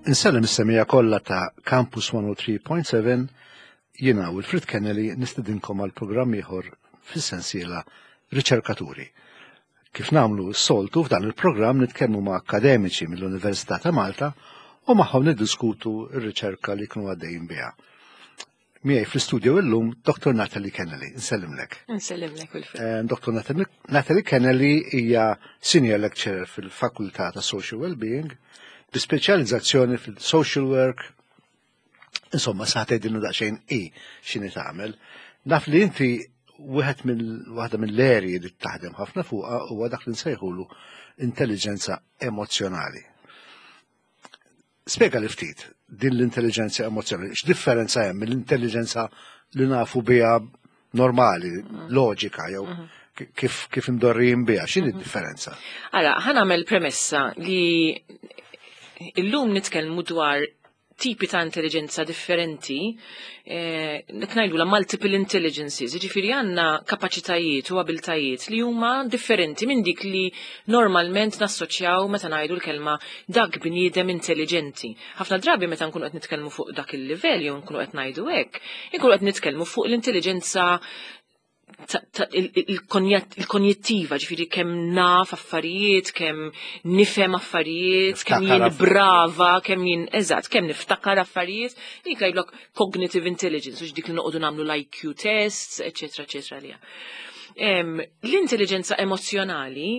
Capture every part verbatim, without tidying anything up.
Insellem is-semija kollha ta' Campus one oh three point seven jiena u Wilfrid Kennelly nistedinkom għal programm ieħor fis-sensiela Riċerkaturi. Kif nagħmlu s-soltu f'dan il-programm nitkellmu ma' akademiċi mill-Università ta' Malta u magħhom niddiskutu r-riċerka li kienu għaddejjin biha. Miegħi fl-istudju illum Doctor Natalie Kennelly. Nsellimlek. Nsellimlek Wilfrid. Doctor Natalie Kennelly hija Senior Lecturer fil-Fakultà ta' Social Wellbeing bi speċjalizzazzjoni fil-social work. Insomma, saħtet dinnu daqsxejn i x'inhi tagħmel. Naf li inti wieħed mill waħda mill-erji li taħdem ħafna fuqha huwa dak li nsejħulu intelligenza emozjonali. Spjega li ftit din l-intelligenza emozjonali, x'differenza hemm mill-intelligenza li nafu biha normali, loġika jew kif kif imdorrijin biha, x'inhi d-differenza? Ara, ħanagħmel premessa li illum nitkellmu dwar tipi ta' intelligenza differenti, eh, ngħidu la multiple intelligences, jiġifieri għandna kapaċitajiet u abiltajiet li huma differenti minn dik li normalment nassoċjaw meta ngħidu l-kelma dak bniedem intelligenti. Ħafna drabi meta nkunu qed nitkellmu fuq dak il-livell jew nkunu qed ngħidu hekk, inkunu qed nitkellmu fuq l-intelligenza il-konjettiva, ġifiri kemm naf affarijiet, kemm nifhem affarijiet, kemm jien brava, kemm jien eżatt, kemm niftakar affarijiet, dik jgħidlok cognitive intelligence, u dik li noqogħdu nagħmlu l-I Q tests, eċetera, eċetera li. L-intelligenza emozjonali,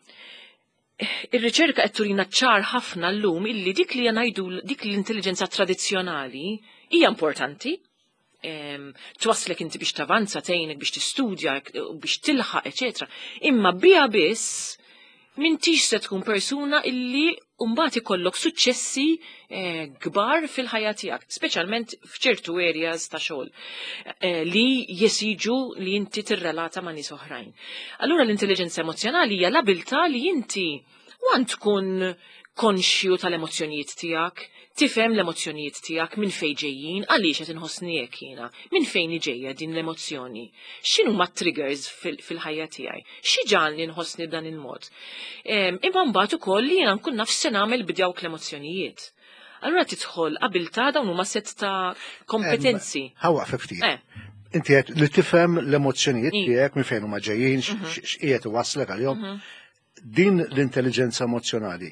ir-riċerka qed turina ċar ħafna llum illi dik li ngħidu dik l-intelligenza tradizzjonali hija importanti. Twaslek inti biex tavanza tgħinek biex tistudja biex tilħaq eċetera. Imma biha biss m'intix se tkun persuna illi mbagħad ikollok suċċessi kbar fil-ħajja tiegħek, speċjalment f'ċertu areas ta' xogħol li jesiġu li inti tirrelata ma' nies oħrajn. Allura l-intelligenza emozjonali hija l-abilità li inti want tkun konxju tal-emozzjonijiet tiegħek, tifhem l-emozzjonijiet tiegħek minn fejn ġejjin, għaliex qed inħossni hekk jiena, minn fejn ġejja din l-emozzjoni. X'inhu ma triggers fil-ħajja tiegħi? X'i ġalni nħossni b'dan il-mod? Imma mbagħad ukoll li jiena nkun naf se nagħmel b'dawk l-emozzjonijiet. Allura tidħol qabilta dawn huma set ta' kompetenzi. Ħawaq ftit. Inti qed li tifhem l-emozzjonijiet tiegħek minn fejn huma ġejjin, x'qiegħed iwasslek għalihom. Din l-intelligenza emozjonali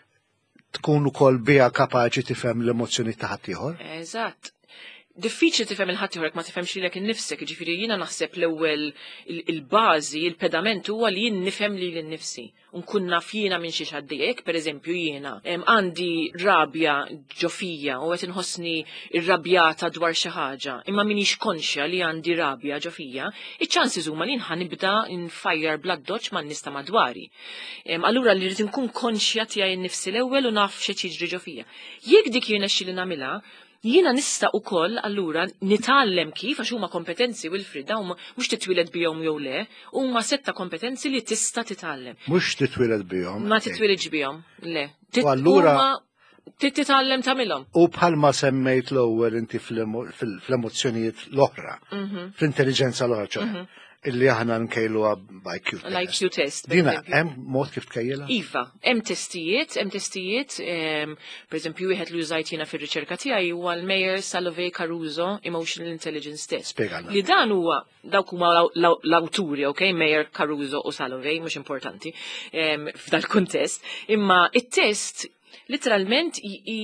tkun ukoll biha kapaċi tifhem l-emozzjoni ta' ħadd ieħor? Eżatt. Diffiċli tifhem il-ħadd ieħor ma tifhemx lilek innifsek, jiġifieri jiena naħseb l-ewwel il-bażi, il-pedament huwa li jien nifhem lili nnifsi. Nkun naf jiena minn xi ħaddejjek, pereżempju jiena għandi rabja ġo fija u qed inħossni irrabjata dwar xi ħaġa, imma m'iniex konxja li għandi rabja ġo fija, iċ-chances huma li nħa nibda nfajjar blood dodge man-nies ta' madwari. Allura li rrid inkun konxja tiegħi nnifsi l-ewwel u naf x'qed jiġri ġo fija. Jekk dik jien nexxi li nagħmilha, jiena nista' ukoll allura nitgħallem kif għax huma kompetenzi Wilfrid dawn mhux titwiled bihom jew le, huma setta kompetenzi li tista' titgħallem. Mhux titwiled bihom. Ma titwilidx bihom, le. U allura titgħallem tagħmilhom. U bħalma semmejt l-ewwel inti fl-emozzjonijiet l-oħra, fl-intelligenza l-oħra ċoħra. Illi aħna nkejluha b'I Q test. L-I Q test. Dina, hemm mod kif tkejjilha? Iva, hemm testijiet, hemm testijiet, pereżempju wieħed li użajt jiena fir-riċerka tiegħi huwa l-Meyer Salovey Caruso Emotional Intelligence Test. Spjegana. Li dan huwa dawk huma l-awturi, okay, Meyer Caruso u Salovey, mhux importanti f'dal kuntest, imma it-test literalment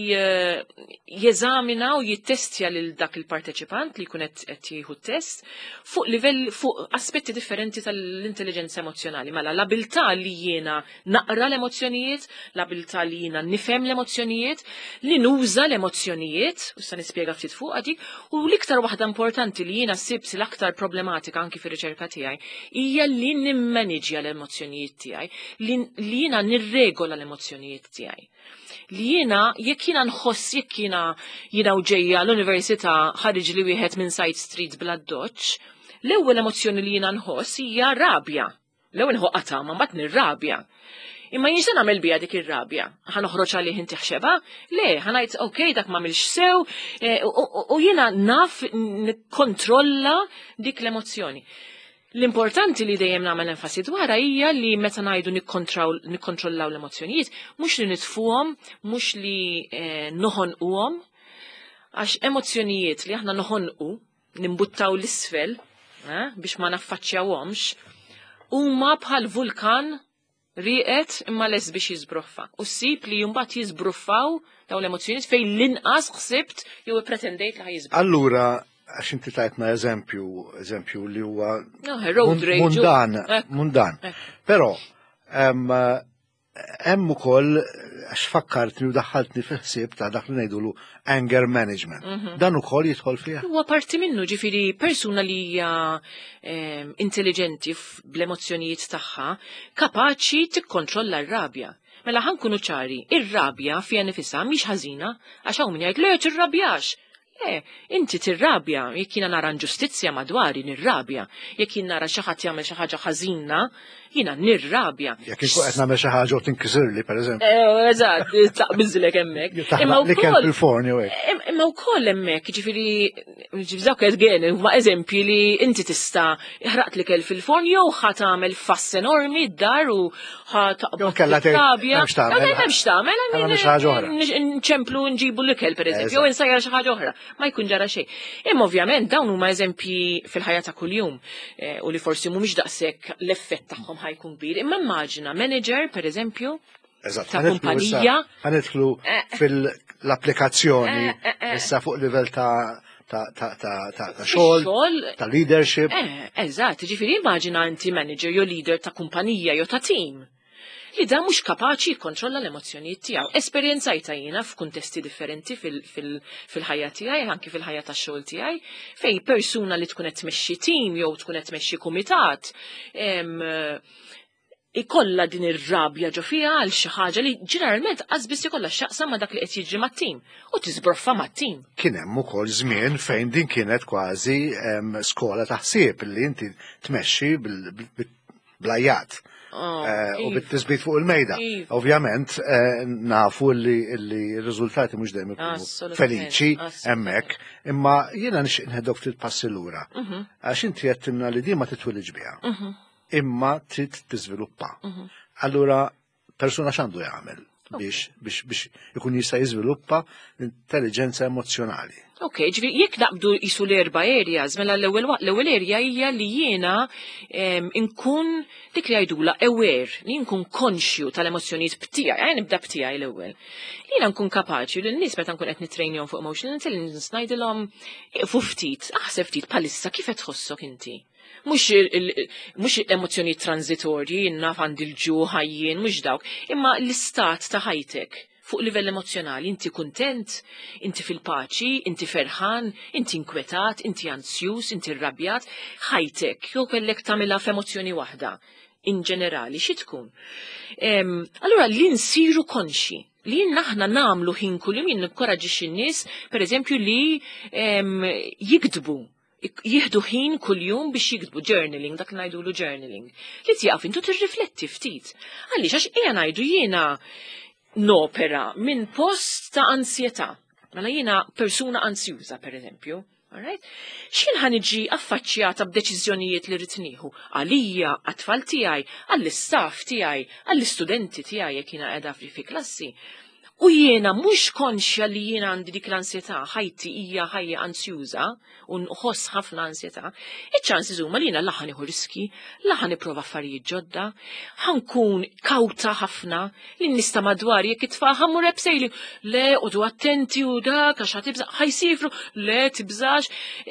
jeżamina u jittestja lil dak il-parteċipant li jkun qed jieħu test fuq livell fuq aspetti differenti tal-intelligenza emozjonali. Mela l-abilità li jiena naqra l-emozzjonijiet, l-abilità li jiena nifhem l-emozzjonijiet, li nuża l-emozzjonijiet, u se nispjega ftit fuq dik, u l-iktar waħda importanti li jiena ssibt l-aktar problematika anki fir-riċerka tiegħi hija li nimmaneġja l-emozzjonijiet tiegħi, li jiena nirregola l-emozzjonijiet tiegħi. Li jiena, jekk jiena nħoss jekk jiena jiena ġejja l-Università ħareġ li wieħed minn Side Street bla doċċ, l-ewwel emozzjoni li jiena nħoss hija rabja. L-ewwel ħoqata ma mbagħad nirrabja. Imma jien se nagħmel biha dik ir-rabja. Ħa noħroġ għalih inti ħxebha? Le, ħa ngħid okej dak m'għamilx sew u jiena naf nikkontrolla dik l-emozzjoni. L-importanti li dejjem nagħmel enfasi dwarha hija li meta ngħidu nikkontrollaw l-emozzjonijiet, mhux li nitfuhom, mhux li noħonquhom, għax emozzjonijiet li aħna noħonqu, nimbuttaw l-isfel biex ma naffaċċjawhomx, huma bħal vulkan rieqet imma les biex jiżbruffa. U ssib li mbagħad jiżbruffaw dawn l-emozzjonijiet fejn l-inqas ħsibt jew ippretendejt li ħajjiżbruffa. Allura għax inti tajtna eżempju, eżempju li huwa mundan, mundan. Però hemm ukoll għax fakkartni u daħħaltni fil-ħsieb ta' dak li ngħidulu anger management. Dan ukoll jidħol fiha. Huwa parti minnu, ġifieri persuna li hija intelligenti bl-emozzjonijiet tagħha kapaċi tikkontrolla r-rabja. Mela ħankunu ċari, ir-rabja fiha nifisha mhix ħażina għax hawn min jgħid le tirrabjax. Eh, inti tirrabja, jekk jiena nara ġustizzja madwari nirrabja, jekk jien nara xi ħadd jagħmel xi ħaġa ħażina, jiena nirrabja. Jekk inkun qed nagħmel xi ħaġa u tinkisirli pereżempju. Eh, eżatt, taqbiżlek hemmhekk. Imma wkoll il-forn jew hekk. Imma wkoll hemmhekk, ġifieri ġibżawk qed gien huma eżempji li inti tista' ħraqt l-ikel fil-forn jew ħadd tagħmel fass enormi d-dar u ħadd taqbad tabja. M'hemmx tagħmel. Nċemplu nġibu l-ikel pereżempju, jew insajjar xi ħaġa oħra. Ma jkun ġara xejn. Imma ovvjament dawn huma eżempji fil-ħajja ta' kuljum u li forsi mhumiex daqshekk l-effett tagħhom ħajkun kbir. Imma immaġina manager pereżempju ta' kumpanija. Ħanidħlu fil-applikazzjoni issa fuq livell ta' ta' xogħol, ta' leadership. Eżatt, ġifieri immaġina inti manager jew leader ta' kumpanija jew ta' team. Li da mhux kapaċi jikkontrolla l-emozzjonijiet tiegħu. Esperjenzajta jiena f'kuntesti differenti fil-ħajja tiegħi, anke fil-ħajja tax-xogħol tiegħi, fejn persuna li tkun qed tmexxi tim jew tkun qed tmexxi kumitat ikollha din ir-rabja ġo fiha għal xi ħaġa li ġeneralment qas biss ikollha x'jaqsam ma' dak li qed jiġri mat-tim u tiżbroffa mat-tim. Kien hemm ukoll żmien fejn din kienet kważi skola ta' ħsieb li inti tmexxi blajjat. U bit-tisbit fuq il-mejda. Ovvjament nafu li r-riżultati mhux dejjem ikunu feliċi hemmhekk, imma jiena nixtieq nħeddok ftit passi lura. Għax inti qedtilna li din ma titwilidx biha. Imma trid tiżviluppa. Allura persuna x'għandu jagħmel biex ikun jista' jiżviluppa l-intelligenza emozjonali. Ok, ġifieri jekk naqbdu qisu l-erba' areas, mela l-ewwel area hija li jiena nkun dik li jgħidula aware, li nkun konxju tal-emozzjonijiet b'tiegħi, għajn nibda b'tiegħi l-ewwel. Li jiena nkun kapaċi li n-nies meta nkun qed nittrejnihom fuq emotional intelligence ngħidilhom fu ftit, aħseb ftit bħalissa kif qed tħossok inti. Mhux emozzjonijiet transitorji, naf għandi l-ġu ħajjien, mhux dawk, imma l-istat ta' ħajtek. Fuq livell emozjonali, inti kuntent, inti fil-paċi, inti ferħan, inti inkwetat, inti ansjus, inti rrabjat, ħajtek, jew kellek tagħmilha f'emozzjoni waħda, in ġenerali, xi tkun. Allura li nsiru konxi, li naħna nagħmlu ħin kuljum jien nikkoraġġix in-nies, pereżempju li jiktbu. Jieħdu ħin kuljum biex jiktbu journaling, dak ngħidulu journaling. Li tjaqaf intu tirrifletti ftit. Għaliex għax qiegħ ngħidu jiena nopera minn post ta' ansjetà. Mela jiena persuna ansjuża pereżempju, alright? X'jien ħaniġi affaċċjata b'deċiżjonijiet li rrid nieħu għalija, għat-tfal tiegħi, għall-istaff tiegħi, għall-istudenti tiegħi jekk jiena qiegħda fi klassi. U jiena mhux konxja li jiena għandi dik l-ansjetà, ħajti hija ħajja ansjuża u nħoss ħafna ansjetà, iċ-ċansi huma li jiena laħa nieħu riski, laħa nipprova affarijiet ġodda, ħankun kawta ħafna li nista' madwar jekk it-tfal ħammur ebsejli, le qogħdu attenti u dak għax ħatibża ħajsifru, le tibżax,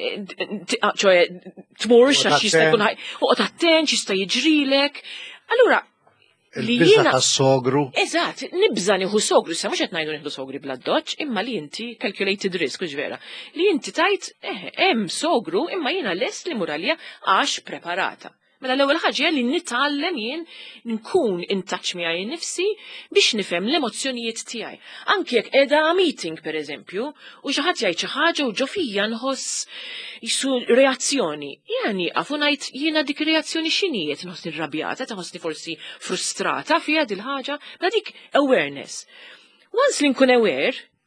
ċoe tmurx għax jista' jkun oqgħod attent jista' jiġrilek. Allura Il-bizza tas-sogru. Eżatt, nibża nieħu sogru, sa mhux qed ngħidu nieħdu sogri bla doċċ, imma li inti calculated risk vera. Li inti tajt hemm sogru imma jiena lest li muralja għax preparata. Mela l-ewwel ħaġa li nitgħallem jien nkun in touch miegħi nnifsi biex nifhem l-emozzjonijiet tiegħi. Anke jekk qiegħda meeting pereżempju u xi ħadd jgħid xi ħaġa u ġo fija nħoss jisu reazzjoni. Jiena nieqaf u ngħid jiena dik ir-reazzjoni x'inhi qed nħossni rrabjata, taħossni forsi frustrata fiha dil ħaġa, ma dik awareness. Once li nkun aware,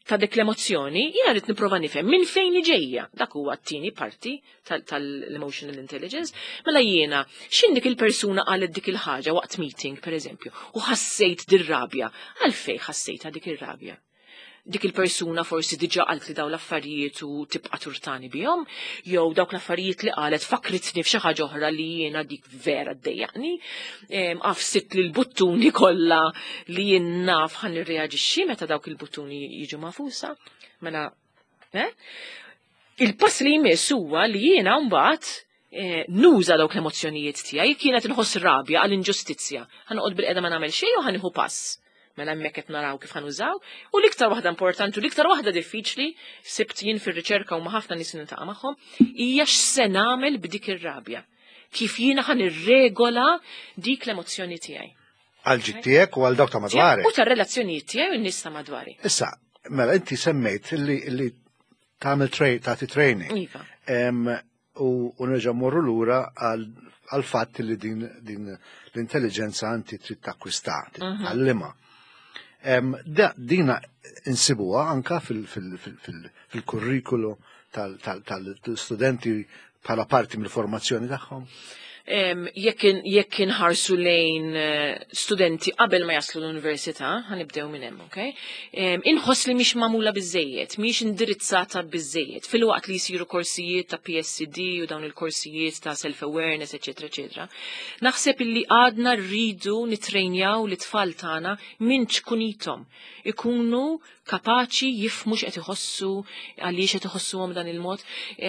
ta' dik l-emozzjoni, jiena rrid nipprova nifhem minn fejn ġejja. Dak huwa t-tieni parti tal-emotional intelligence. Mela jiena x'in dik il-persuna qalet dik il-ħaġa waqt meeting pereżempju u ħassejt dir-rabja. Għalfejn ħassejta dik ir-rabja? Dik il-persuna forsi diġà qalt li daw l-affarijiet u tibqa' turtani bihom, jew dawk l-affarijiet li qalet fakritni f'xi ħaġa oħra li jiena dik vera ddejjaqni, qafsit li l-buttuni kollha li jien naf ħan nirreaġixxi meta dawk il-buttuni jiġu mafusa. Mela, eh? Il-pass li jmiss huwa li jiena mbagħad nuża dawk l-emozzjonijiet tiegħi kienet inħoss rabja għal inġustizzja. Ħanoqgħod bil-qiegħda ma nagħmel xejn u ħanieħu pass. Mela hemmhekk qed naraw kif ħanużaw, u l-iktar waħda importanti u l-iktar waħda diffiċli sibt jien fir-riċerka u ma' ħafna nies niltaqa' magħhom hija x'se nagħmel b'dik ir-rabja. Kif jiena ħan irregola dik l-emozzjoni tiegħi. Għal ġid tiegħek u għal dawk ta' madwarek. U tar-relazzjonijiet tiegħi u n-nies ta' madwari. Issa, mela inti semmejt li tagħmel tagħti training. Iva. U nerġa' mmorru lura għal fatt li din l-intelligenza anti trid takkwista, titgħallimha. Dina insibuha anka fil-kurrikulu tal-studenti bħala parti mill-formazzjoni tagħhom? Jekk inħarsu lejn studenti qabel ma jaslu l-università, ħanibdew minn hemm, okay? Inħoss li mhix magħmula biżejjed, mhix indirizzata biżejjed fil-waqt li jsiru korsijiet ta' P S C D u dawn il-korsijiet ta' self-awareness, eċetera, eċetera. Naħseb illi għadna rridu nitrejnjaw l-tfal tagħna minn ċkunithom ikunu kapaċi jifhmu x'qed iħossu għaliex qed iħossuhom dan il-mod.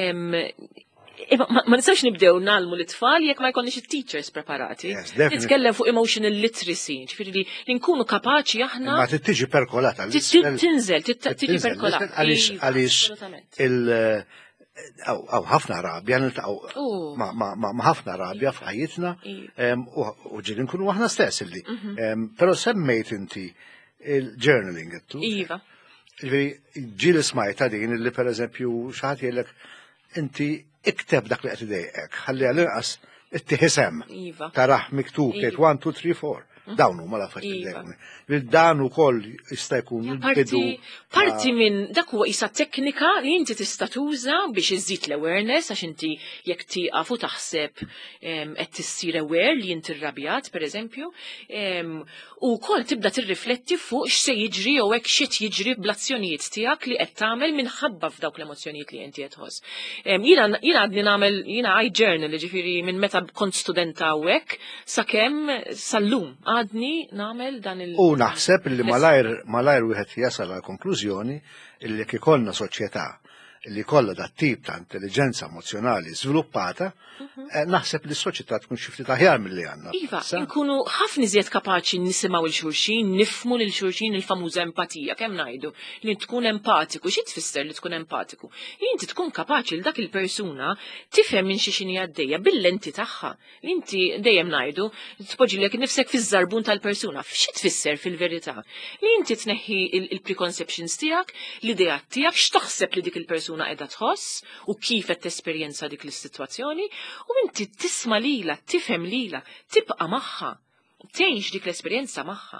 Ma nistax nibdew nagħlmu l-tfal jekk ma jkollniex it-teachers preparati. Nitkellem fuq emotional literacy, ġifieri li nkunu kapaċi aħna. Ma tiġi perkolata. Tinżel, tiġi perkolata. Għaliex il- Aw ħafna rabja niltaqgħu ma' ħafna rabja f'ħajjitna u ġieli nkunu aħna stess illi. Però semmejt inti il-journaling qed. Iva. Ġieli smajta din illi pereżempju xi ħadd jgħidlek inti ikteb dak li qed idejqek, ħalli għal-inqas ittieħi sem. Taraħ miktub tgħid one, two, three, four. Dawn huma l-affarijiet idejquni. Dan ukoll jista' jkun il-bidu. Parti minn dak huwa qisha teknika li inti tista' tuża biex iżid l-awareness għax inti jekk tieqaf u taħseb qed tissir aware li inti rrabjat pereżempju, u wkoll tibda tirrifletti fuq x'se jiġri jew hekk x'qed jiġri bl-azzjonijiet tiegħek li qed tagħmel minħabba f'dawk l-emozzjonijiet li inti qed tħoss. Jiena għadni nagħmel jiena I journal, ġifieri minn meta kont student hawnhekk sakemm sal-lum għadni nagħmel dan il- U naħseb li malajr wieħed jasal għal konklużjoni li jekk ikollna soċjetà li kollha dat tip ta' intelligenza emozjonali żviluppata, naħseb li s-soċjetà tkun xi ftit aħjar milli għandna. Iva, nkunu ħafna iżjed kapaċi nisimgħu il xulxin, nifhmu lil xulxin il-famuża empatija, kemm ngħidu li tkun empatiku, xi tfisser li tkun empatiku? Inti tkun kapaċi l dak il-persuna tifhem minn xi xini għaddejja bil-lenti tagħha. Inti dejjem ngħidu tpoġġilek nifsek fiż-żarbun tal-persuna, x'i tfisser fil-verità? Li inti tneħħi il-preconceptions tiegħek, l-idejat tiegħek, x'taħseb li dik il-persuna qiegħda tħoss u kif qed tesperjenza dik is-sitwazzjoni u inti tisma' lilha, tifhem lilha, tibqa' magħha, tgħix dik l-esperjenza magħha.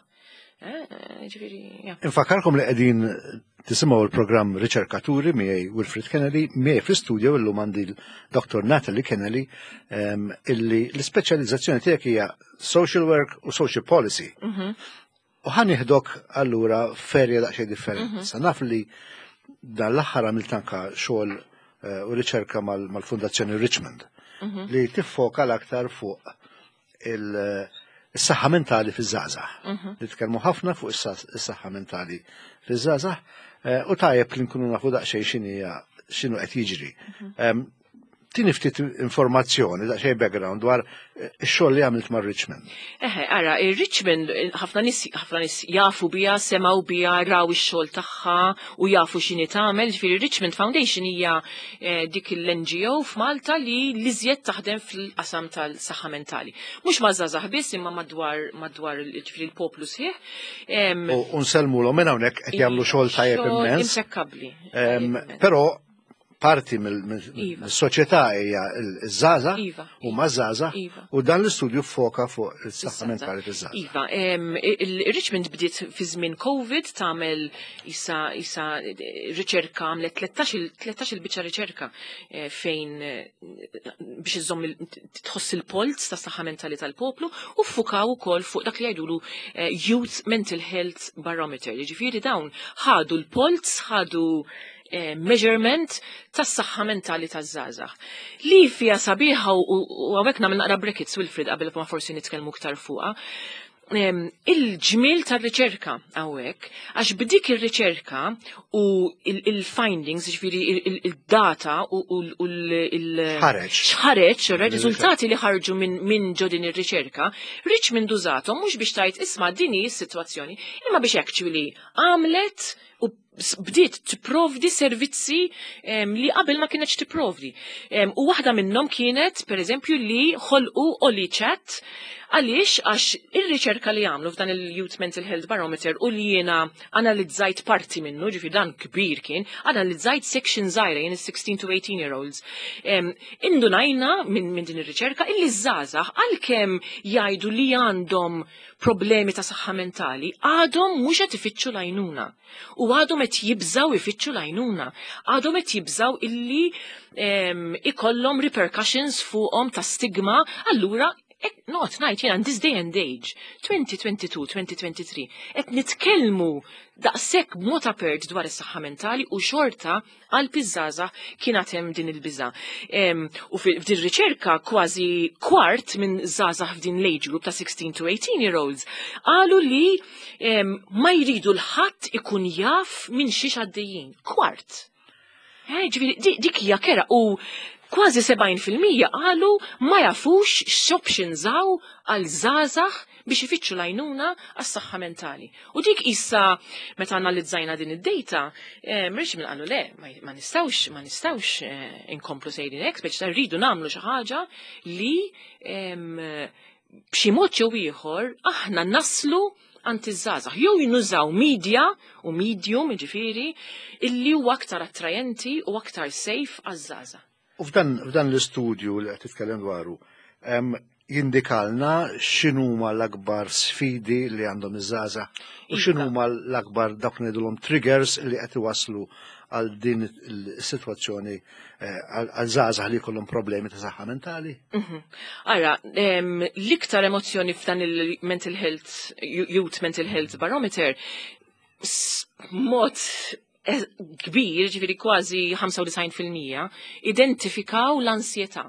Infakarkom li qegħdin tisimgħu l-programm Riċerkaturi miegħi Wilfred Kennedy, miegħi fl-istudju illum għandi l-Doktor Natalie Kennedy, illi l-ispeċjalizzazzjoni tiegħek hija social work u social policy. U ħanieħdok allura ferja daqsxejn differenti. Sa naf li dan l-aħħar għamilt anke xogħol u riċerka mal-Fundazzjoni Richmond li tiffoka l-aktar fuq is-saħħa mentali fiż-żgħażagħ. Nitkellmu ħafna fuq is-saħħa mentali fiż-żgħażagħ u tajjeb li nkunu nafu daqsxejn x'inhija x'inhu qed jiġri. Tini ftit informazzjoni, daqsxejn background dwar ix-xogħol li għamilt mar Richmond. Eħe, ara, ir-Richmond ħafna nies ħafna nies jafu biha, semgħu biha, raw ix-xogħol tagħha u jafu x'inhi tagħmel. Ġifieri Richmond Foundation hija dik il-N G O f'Malta li liżjed taħdem fil-qasam tal-saħħa mentali. Mhux ma' żgħażagħ biss imma madwar madwar ġifieri l-poplu sħiħ. U nsellmulhom minn hawnhekk qed jagħmlu xogħol tajjeb immens. Impeccabbli. Però parti mill-soċjetà hija ż-żgħażagħ Iva, u ma żgħażagħ Iva. u dan l-istudju foka fuq is-saħħa mentali taż-żgħażagħ. Iva, em, il- Richmond bdiet fi żmien COVID tagħmel isa isa riċerka għamlet tlettax-il biċċa riċerka eh, fejn eh, biex iżomm il- tħoss il-polz tas saħħa mentali tal-poplu u ffukaw ukoll fuq dak li jgħidulu eh, Youth Mental Health Barometer. Jiġifieri dawn ħadu l-polz, ħadu eh, measurement tas saħħa mentali taż-żgħażagħ. Li fija sabiħa u u hawnhekk nagħmel naqra brackets Wilfred qabel ma forsi nitkellmu iktar fuqha. Em, il-ġmil tar-riċerka hawnhekk għax b'dik ir-riċerka u il- il-findings, ġifieri il- il- il-data u u l- u l- il- Ħareġ. ħareġ, ir-riżultati li ħarġu minn min ġo din ir-riċerka, Richmond użathom mhux biex tajt isma' din hi s-sitwazzjoni, imma biex actually għamlet u s- bdiet tipprovdi servizzi em, li qabel ma kienx tipprovdi. Em, U waħda minnhom kienet pereżempju li ħolqu Oli Chat għaliex għax ir-riċerka li għamlu f'dan il-Youth Mental Health Barometer u li jiena analizzajt parti minnu, ġifi dan kbir kien, analizzajt section żgħira jien is-sixteen to eighteen year olds. Em, Indunajna minn min din ir-riċerka illi żgħażagħ għalkemm jgħidu li għandhom problemi ta' saħħa mentali, għadhom mhux qed ifittxu l-għajnuna. U għadhom qed jibżaw ifittxu l-għajnuna. Għadhom qed jibżaw illi em, ikollhom repercussions fuqhom ta' stigma, allura ek- not ngħid jiena this day and age, twenty twenty-two, twenty twenty-three, qed nitkellmu daqshekk b'mod apert dwar is-saħħa mentali u xorta għal piżżażagħ kienet hemm din il-biża'. Em, U fi- f'din riċerka kważi kwart minn żgħażagħ f'din l-age group ta' sixteen to eighteen year olds qalu li em, ma jridu l-ħadd ikun jaf minn xiex għaddejjin. Kwart. Eh, ġifieri, di- dik hija kera u kważi sebgħin fil-mija qalu ma jafux x'options hawn għal żgħażagħ biex ifittxu l-għajnuna għas-saħħa mentali. U dik issa meta analizzajna din id-data, eh, mhux min qalu le, ma- ma nistgħux ma nistgħux eh, inkomplu sejrin hekk biex rridu nagħmlu xi ħaġa li em, b'xi mod jew ieħor aħna naslu għand iż-żgħażagħ jew jinużaw media u medium jiġifieri illi huwa aktar attrajenti u aktar safe għaż-żgħażagħ. U f'dan f'dan l-istudju li qed titkellem dwaru, em, jindikalna x'inhuma l-akbar sfidi li għandhom iż-żgħażagħ u x'inhuma l-akbar dawk ngħidulhom triggers li qed iwasslu għal din is-sitwazzjoni eh, għal għal żgħażagħ li jkollhom problemi ta' saħħa mentali. Mhm. Ara, em, l-iktar emozzjoni f'dan il-mental health, youth mental health barometer, s- mod eh, kbir, ġifiri kważi ninety-five fil-mija, identifikaw l-ansjetà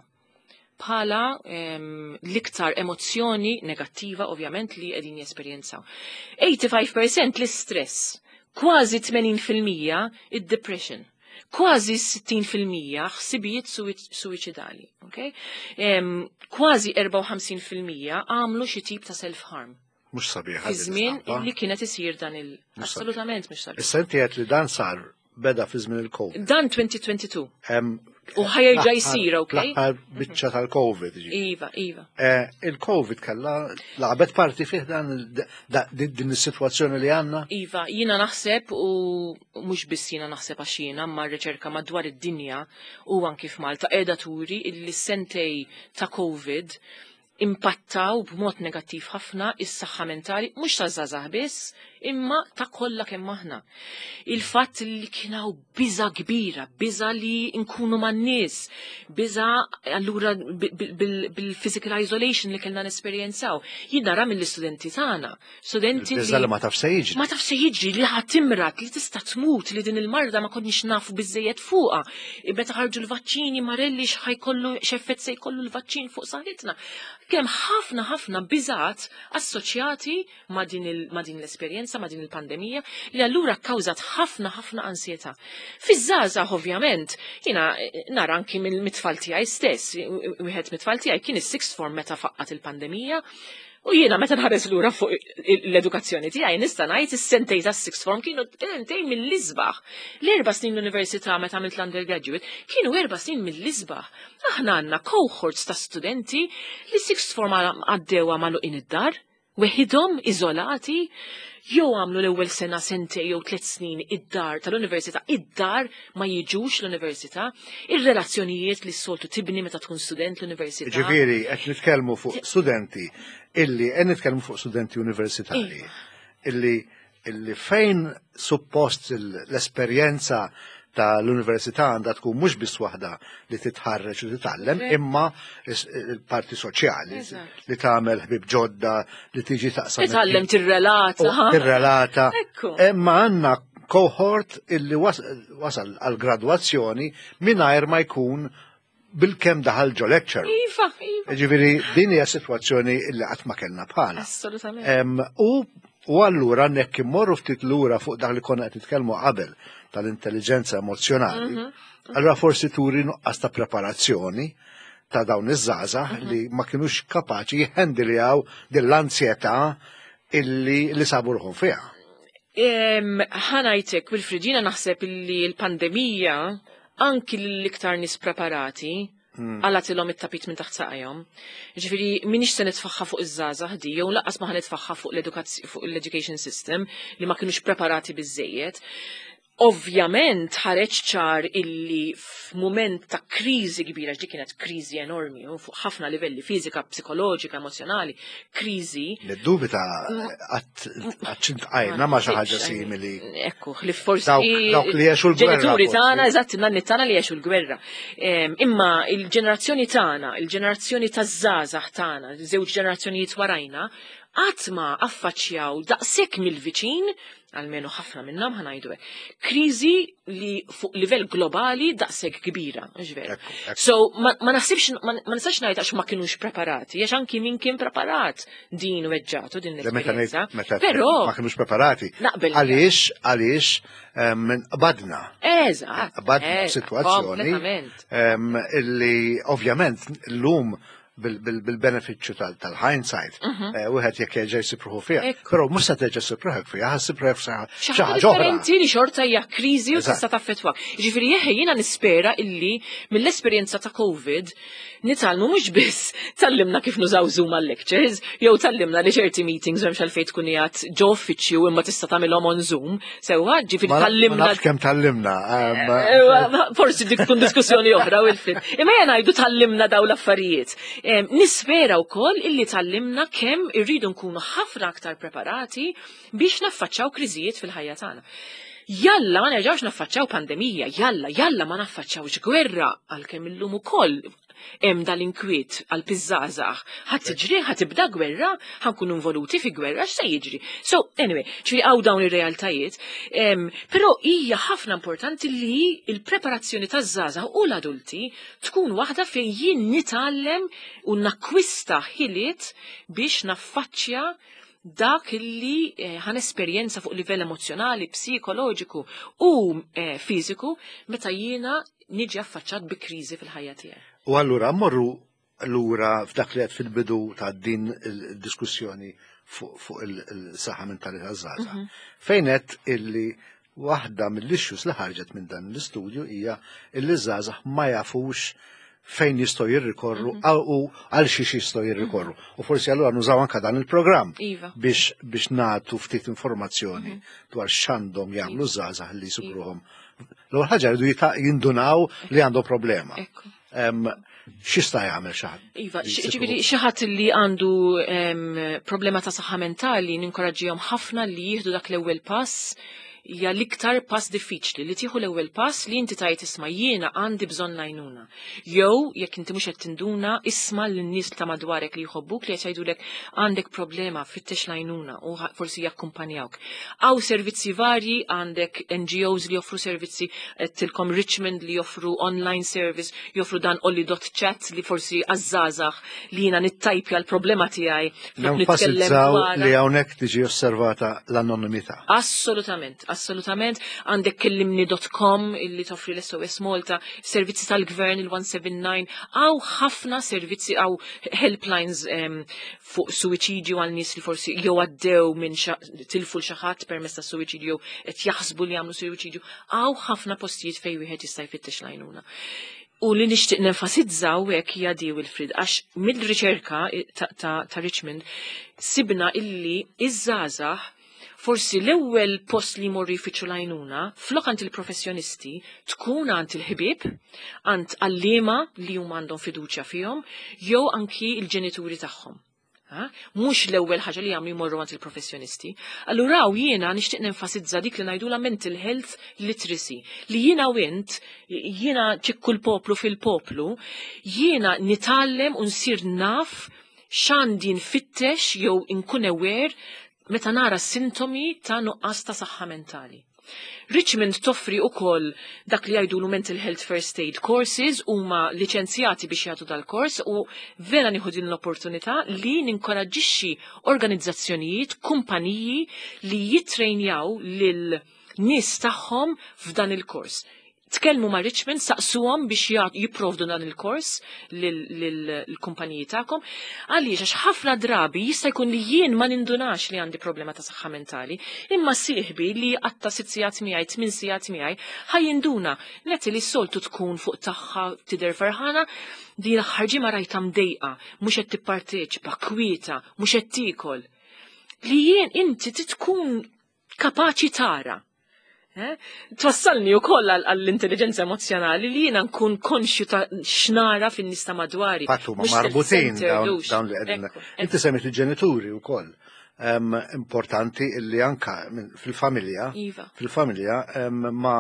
bħala em, l-iktar emozzjoni negattiva ovvjament li qegħdin jesperjenzaw. eighty-five percent l-istress, kważi eighty fil-mija id-depression, kważi sixty fil-mija ħsibijiet suwiċidali, okay? Em, kważi fifty fil-mija għamlu xi tip ta' self-harm. Mhux sabiħ. Fi żmien li kienet isir dan il- assolutament mhux sabiħ. Issa inti qed li dan sar beda fi żmien il-COVID. Dan twenty twenty-two. Em, U ħajja l-aħħar- jsir, okay? L-aħħar biċċa tal-COVID. ġi. Iva, iva. Eh, Il-COVID kalla laqbet parti fih dan il- da- din din is-sitwazzjoni li għandna. Iva, jina naħseb u mhux biss jina naħseb għax jiena ma' riċerka madwar id-dinja u anki f'Malta qiegħda turi illi sentej ta' COVID impattaw b'mod negattiv ħafna is-saħħa mentali mhux ta' żgħażagħ biss imma ta' kollha kemm aħna. Il-fatt li kienaw biża kbira, biża li nkunu man-nies, biża allura bi- bi- bil- bil-physical isolation li kellna nesperjenzaw. Jien nara mill-istudenti tagħna, studenti Biża li ma taf se jiġri. ma tafx se jiġri li ħadd timrat li tista' tmut li din il-marda ma konniex nafu biżejjed fuqha. Meta ħarġu l-vaċċini marelli x'ħajkollu x'effett se jkollu l-vaċċin fuq saħħitna. Kemm ħafna ħafna biżat assoċjati ma' din il- ma' din l-esperjenza, ma' din il-pandemija li allura kkawżat ħafna ħafna ansjetà. Fiż-żgħażagħ ovvjament, jiena nara anki mill-mitfal tiegħi stess, wieħed mitfal tiegħi kien is-sixth form meta faqqat il-pandemija. U jiena meta nħares lura fuq l-edukazzjoni tiegħi nista' ngħid is-sentej tas-sixth form kienu sentej mill-isbaħ. L-erba' snin l-università meta għamilt l-undergraduate kienu erba' snin mill-isbaħ. Aħna għandna cohorts ta' studenti li sixth form għaddewha magħluqin id-dar weħidhom iżolati, jew għamlu l-ewwel sena sentej jew tliet snin id-dar tal-università, id-dar ma jiġux l-università, ir-relazzjonijiet li s-soltu tibni meta tkun student l-università. Ġifieri qed nitkellmu fuq studenti illi qed nitkellmu fuq studenti universitarji illi illi fejn suppost l-esperjenza tal-università għandha tkun mhux biss waħda li titħarreġ u titgħallem, imma il-parti soċjali li tagħmel ħbib ġodda li tiġi taqsam. Titgħallem tirrelata. Tirrelata. Imma għandna cohort illi wasal għal gradwazzjoni mingħajr ma jkun bil-kemm daħal ġo lecture. Iva, iva. Ġifieri din hija sitwazzjoni illi qatt ma kellna bħala. Assolutament. U u allura nekk immorru ftit lura fuq dak li konna qed nitkellmu qabel tal-intelligenza emozjonali, allura forsi turi nuqqas ta' preparazzjoni ta' dawn iż-żgħażagħ li ma kinux kapaċi jħendiljaw din l-ansjetà illi li sabu ruħhom fiha. Ħanajtek Wilfried, naħseb illi l-pandemija anki l-iktar nis preparati għalatilhom it-tapit minn taħt saqajhom. Ġifieri minix se nitfaħħa fuq iż-żgħażagħ di jew laqqas ma ħanitfaħħa fuq l-education system li ma kinux preparati biżejjed. Ovvjament ħareġ ċar illi f'mument ta' kriżi kbira, ġdi kienet kriżi enormi u fuq ħafna livelli fiżika, psikoloġika, emozjonali, kriżi. Niddubita għaċċintqajna ma xi ħaġa simili. Ekku, li forsi dawk li jgħixu l-gwerra. Ġenituri tagħna, eżatt, in-nanni tagħna li jgħixu l-gwerra. Imma il-ġenerazzjoni tagħna, il-ġenerazzjoni taż-żgħażagħ tagħna, żewġ ġenerazzjonijiet warajna, qatt ma affaċċjaw daqshekk mill-viċin, almenu ħafna minnhom ħanajdu hekk, kriżi li fuq livell globali daqshekk kbira, ġver. So ma naħsibx ma nistax ngħid għax ma kinux preparati, għax anki min kien preparat din weġġatu din l-esperjenza. Però ma kinux preparati. Għaliex għaliex badna. Eżatt. Badna f'sitwazzjoni illi ovvjament llum bil-beneficju tal-hindsight, wieħed jekk jerġa' jsipruħu fiha. Però mhux se terġa' ssipruħek fiha, ħassipruħek xi ħaġa oħra. Differenti li xorta hija kriżi u tista' taffettwak. Jiġifieri jeħe jiena nispera illi mill-esperjenza ta' COVID nitalmu mhux biss tallimna kif nużaw Zoom għal-lectures, jew tallimna li ċerti meetings m'hemmx għalfejn tkun qiegħed ġo uffiċċju imma tista' tagħmilhom on Zoom. Sewwa, ġifieri tallimna. Ma nafx kemm tallimna. Forsi dik tkun diskussjoni oħra u l-fit. Imma jien ngħidu tallimna dawn l-affarijiet. Nispera wkoll illi tallimna kemm irridu nkunu ħafna aktar preparati biex naffaċċaw kriżijiet fil-ħajja tagħna. Jalla ma nerġgħux naffaċċaw pandemija, jalla, jalla ma naffaċċawx gwerra għalkemm illum ukoll hemm dal-inkwiet għal piżżażagħ. Ħadd tiġri, ħadd tibda gwerra, ħankunu involuti fi gwerra x'se jiġri. So, anyway, ċri għaw dawn ir-realtajiet, però hija ħafna importanti li l-preparazzjoni taż-żgħażagħ u l-adulti tkun waħda fejn jien nitgħallem u nakkwista ħiliet biex naffaċċja dak illi ħan esperjenza fuq livell emozjonali, psikoloġiku u fiżiku meta jiena niġi affaċċat bi kriżi fil-ħajja tiegħi. U allura mmorru lura f'dak li qed fil-bidu ta' din il-diskussjoni fuq il-saħħa mentali taż-żgħażagħ. Fejn qed illi waħda mill-issues li ħarġet minn dan l-istudju hija illi żgħażagħ ma jafux fejn jistgħu jirrikorru u għal xiex jistgħu jirrikorru. U forsi allura nużaw anke dan il-programm biex biex nagħtu ftit informazzjoni dwar x'għandhom jagħmlu żgħażagħ li jsibruhom. L-ewwel ħaġa jridu jindunaw li għandhom problema. X'jista' jagħmel xi ħadd? Iva, ġifieri xi ħadd li għandu problema ta' saħħa mentali ninkoraġġihom ħafna li jieħdu dak l-ewwel pass hija l-iktar pass diffiċli li tieħu l-ewwel pass li inti tajt isma' jiena għandi bżonn għajnuna. Jew jekk inti mhux qed tinduna isma' lin-nies ta' madwarek li jħobbuk li qed jgħidulek għandek problema fittex l-għajnuna u forsi jakkumpanjawk. Aw servizzi varji għandek N G Os li joffru servizzi tilkom Richmond li joffru online service, joffru dan olli dot chat li forsi għażżażagħ li jiena nittajpja l-problema tiegħi flok nitkellem dwar. Li hawnhekk tiġi osservata l-anonimità. Assolutament. Assolutament, għandek kellimni dot com illi toffri l-S O S Malta, servizzi tal-gvern il-one seven nine, għaw ħafna servizzi għaw helplines fuq suwiċidju għal nies li forsi jew għaddew minn tilfu l-xaħat permezz ta' suwiċidju qed jaħsbu li jagħmlu suwiċidju, għaw ħafna postijiet fejn wieħed jista' jfittex l-għajnuna. U li nixtieq nenfasizzaw hekk hija di Wilfried għax mill-riċerka ta', ta, ta Richmond sibna illi iż-żgħażagħ forsi l-ewwel post li jmorru jfittxu l-għajnuna flok għand il-professjonisti tkun għand il-ħbieb, għand għalliema li huma għandhom fiduċja fihom, jew anki il-ġenituri tagħhom. Mhux l-ewwel ħaġa li jagħmlu jmorru għand il-professjonisti. Allura jiena nixtieq nenfasizza dik li ngħidula mental health literacy li jiena wint jiena ċikku l-poplu fil-poplu, jiena nitgħallem u nsir naf x'għandi nfittex jew inkun aware meta nara sintomi ta' nuqqas ta' saħħa mentali. Richmond toffri ukoll dak li jgħidulu mental health first aid courses huma liċenzjati biex jagħtu dal-kors u vera nieħu din l-opportunità li ninkoraġġixxi organizzazzjonijiet, kumpaniji li jittrejnjaw lil nies tagħhom f'dan il-kors. Tkellmu ma' Richmond, saqsuhom biex jipprovdu dan il-kors lill-kumpaniji tagħkom, għaliex għax ħafna drabi jista' jkun li jien ma nindunax li għandi problema ta' saħħa mentali, imma sieħbi li għatta sitt sigħat miegħi, tmien sigħat miegħi ħajjinduna neti li s-soltu tkun fuq tagħha tidher farħana, di l-aħħar ġimgħa rajta mdejqa, mhux qed tipparteċipa, kwieta, mhux qed tiekol. Li jien inti tkun kapaċi tara. Eh? Twassalni u koll għall-intelligenza emozjonali li jina nkun konxju ta' xnara fin-nies ta' madwari. Fattu ma' marbutin dawn li għedna. Inti semmit il-ġenituri u koll. Um, importanti illi anka fil-familja, Iva. fil-familja um, ma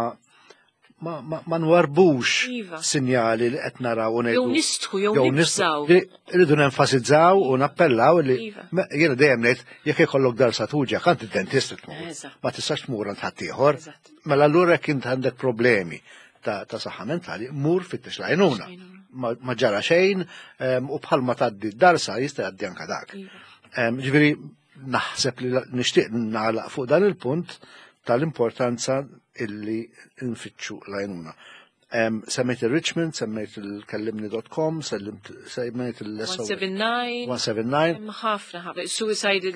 ma ma, ma nwarbux Iva. sinjali li qed naraw u ngħidu. Jew nistħu jew nibżaw. Irridu nenfasizzaw u nappellaw li Iva. jiena dejjem ngħid jekk ikollok darsa tuġa kant id-dentist tmur. Eżatt. Ma tistax tmur għand ħadd ieħor. Eżatt. Mela allura jekk int għandek problemi ta' ta' saħħa mentali, mur fittex l-għajnuna. Ma, ma ġara xejn um, u bħalma tgħaddi d-darsa jista' jgħaddi anke dak. Um, ġifieri naħseb li nixtieq nagħlaq fuq dan il-punt tal-importanza illi nfittxu l-għajnuna. Um, semmejt il-Richmond, semmejt il-kellimni dot com, semmejt il-one seventy-nine. Hemm ħafna ħafna. Suicide,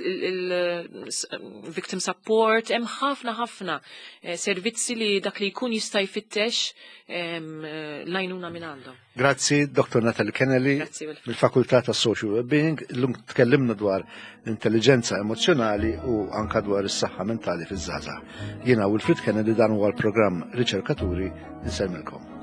il-victim support, hemm ħafna ħafna servizzi li dak li jkun jista' jfittex l-għajnuna minn għandhom. Grazzi, doktor Natalie Kennelly, mill-Fakultà ta' Social Wellbeing, l-lum tkellimna dwar l-intelligenza emozjonali u anka dwar is-saħħa mentali fiż-żgħażagħ. Jiena Wilfried Kennelly dan huwa l-programm Riċerkaturi, nsemmilkom.